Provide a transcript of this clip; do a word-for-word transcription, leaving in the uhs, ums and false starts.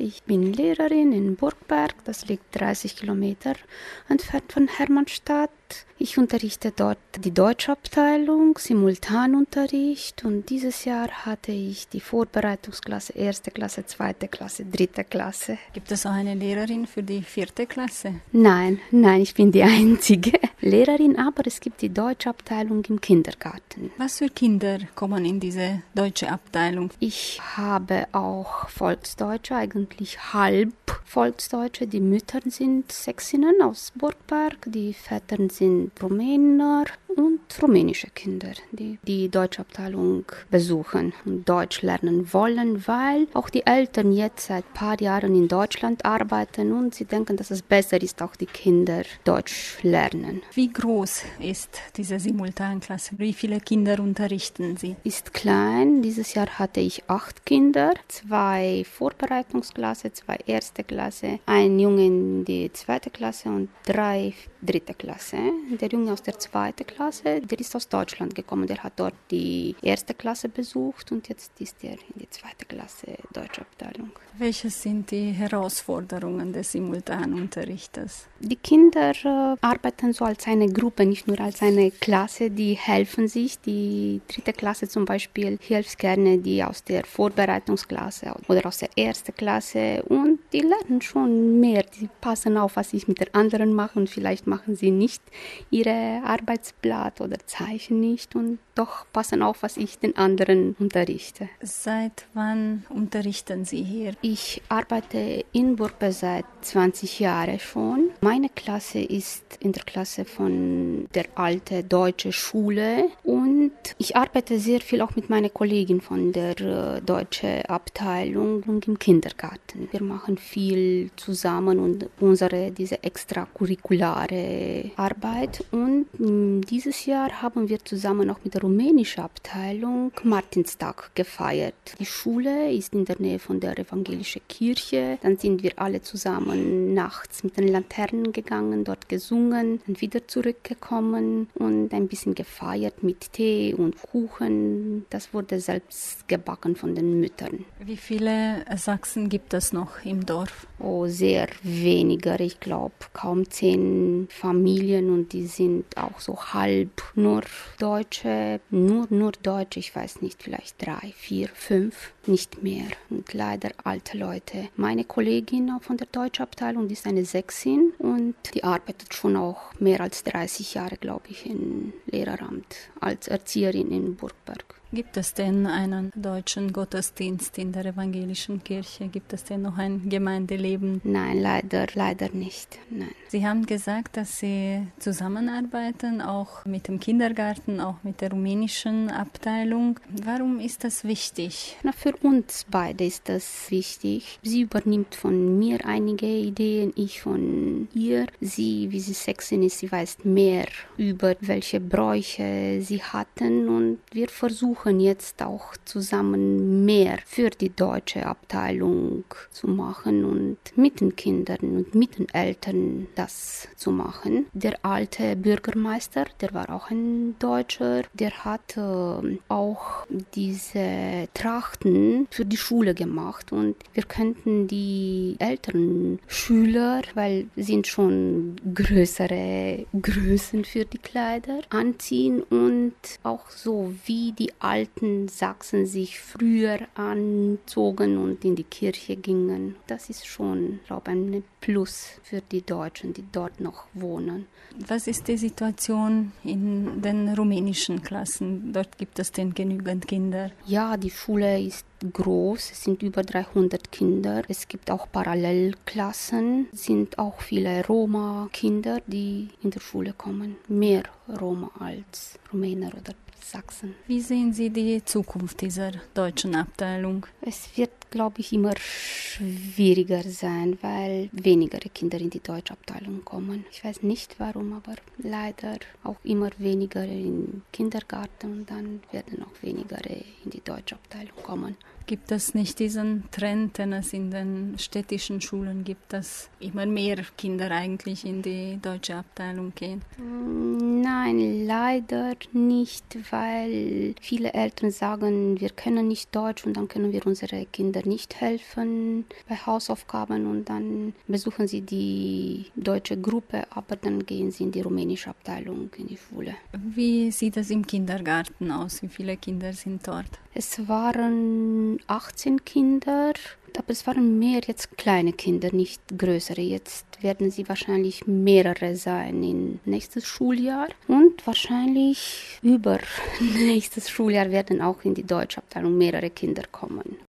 Ich bin Lehrerin in Burgberg, das liegt dreißig Kilometer entfernt von Hermannstadt. Ich unterrichte dort die Deutschabteilung, Simultanunterricht, und dieses Jahr hatte ich die Vorbereitungsklasse erste Klasse, zweite Klasse, dritte Klasse. Gibt es auch eine Lehrerin für die vierte Klasse? Nein, nein, ich bin die einzige Lehrerin, aber es gibt die Deutschabteilung im Kindergarten. Was für Kinder kommen in diese deutsche Abteilung? Ich habe auch Volksdeutsche, eigentlich halb Volksdeutsche. Die Mütter sind Sächsinnen aus Burgberg, die Väter sind Rumäner und rumänische Kinder, die die Deutschabteilung besuchen und Deutsch lernen wollen, weil auch die Eltern jetzt seit ein paar Jahren in Deutschland arbeiten und sie denken, dass es besser ist, auch die Kinder Deutsch lernen. Wie groß ist diese Simultanklasse? Wie viele Kinder unterrichten Sie? Ist klein. Dieses Jahr hatte ich acht Kinder, zwei Vorbereitungsklasse, zwei erste Klasse, ein Junge in die zweite Klasse und drei dritte Klasse. Der Junge aus der zweiten Klasse, der ist aus Deutschland gekommen, der hat dort die erste Klasse besucht und jetzt ist er in die zweite Klasse Deutsche Abteilung. Welche sind die Herausforderungen des Simultanunterrichtes? Die Kinder äh, arbeiten so als eine Gruppe, nicht nur als eine Klasse, die helfen sich. Die dritte Klasse zum Beispiel hilft gerne die aus der Vorbereitungsklasse oder aus der ersten Klasse und die lernen schon mehr. Die passen auf, was ich mit der anderen mache und vielleicht machen sie nicht ihre Arbeitsblatt oder Zeichen nicht und doch passen auf, was ich den anderen unterrichte. Seit wann unterrichten Sie hier? Ich arbeite in Burgberg seit zwanzig Jahren schon. Meine Klasse ist in der Klasse von der alten deutschen Schule und ich arbeite sehr viel auch mit meiner Kollegin von der äh, deutschen Abteilung und im Kindergarten. Wir machen viel zusammen und unsere diese extracurriculare Arbeit und mh, dieses Jahr haben wir zusammen auch mit der rumänischen Abteilung Martinstag gefeiert. Die Schule ist in der Nähe von der evangelischen Kirche. Dann sind wir alle zusammen nachts mit den Laternen gegangen, dort gesungen, dann wieder zurückgekommen und ein bisschen gefeiert mit Tee und Kuchen. Das wurde selbst gebacken von den Müttern. Wie viele Sachsen gibt es noch im Dorf? Oh, sehr weniger. Ich glaube, kaum zehn Familien und die sind auch so halb nur Deutsche, nur, nur Deutsche, ich weiß nicht, vielleicht drei, vier, fünf, nicht mehr. Und leider alte Leute. Meine Kollegin von der Deutschabteilung ist eine Sächsin und die arbeitet schon auch mehr als dreißig Jahre, glaube ich, im Lehreramt als Erzieherin in Burgberg. Gibt es denn einen deutschen Gottesdienst in der evangelischen Kirche? Gibt es denn noch ein Gemeindeleben? Nein, leider, leider nicht. Nein. Sie haben gesagt, dass Sie zusammenarbeiten, auch mit dem Kindergarten, auch mit der rumänischen Abteilung. Warum ist das wichtig? Na, für uns beide ist das wichtig. Sie übernimmt von mir einige Ideen, ich von ihr. Sie, wie sie Sächsin ist, sie weiß mehr über welche Bräuche sie hatten und wir versuchen jetzt auch zusammen mehr für die deutsche Abteilung zu machen und mit den Kindern und mit den Eltern das zu machen. Der alte Bürgermeister, der war auch ein Deutscher, der hat äh, auch diese Trachten für die Schule gemacht und wir könnten die älteren Schüler, weil sind schon größere Größen für die Kleider, anziehen und auch so wie die alten Sachsen sich früher anzogen und in die Kirche gingen. Das ist schon, glaube ich, ein Plus für die Deutschen, die dort noch wohnen. Was ist die Situation in den rumänischen Klassen? Dort gibt es denn genügend Kinder? Ja, die Schule ist groß, es sind über dreihundert Kinder. Es gibt auch Parallelklassen, es sind auch viele Roma-Kinder, die in der Schule kommen. Mehr Roma als Rumäner oder Sachsen. Wie sehen Sie die Zukunft dieser deutschen Abteilung? Es wird, glaube ich, immer schwieriger sein, weil weniger Kinder in die deutsche Abteilung kommen. Ich weiß nicht warum, aber leider auch immer weniger im Kindergarten und dann werden auch weniger in die deutsche Abteilung kommen. Gibt es nicht diesen Trend, den es in den städtischen Schulen gibt, dass immer mehr Kinder eigentlich in die deutsche Abteilung gehen? Nein, leider nicht, weil viele Eltern sagen, wir können nicht Deutsch und dann können wir unsere Kinder nicht helfen. bei Hausaufgaben und dann besuchen sie die deutsche Gruppe, aber dann gehen sie in die rumänische Abteilung in die Schule. Wie sieht es im Kindergarten aus? Wie viele Kinder sind dort? Es waren achtzehn Kinder, aber es waren mehr jetzt kleine Kinder, nicht größere. Jetzt werden sie wahrscheinlich mehrere sein im nächstes Schuljahr und wahrscheinlich über nächstes Schuljahr werden auch in die deutsche Abteilung mehrere Kinder kommen.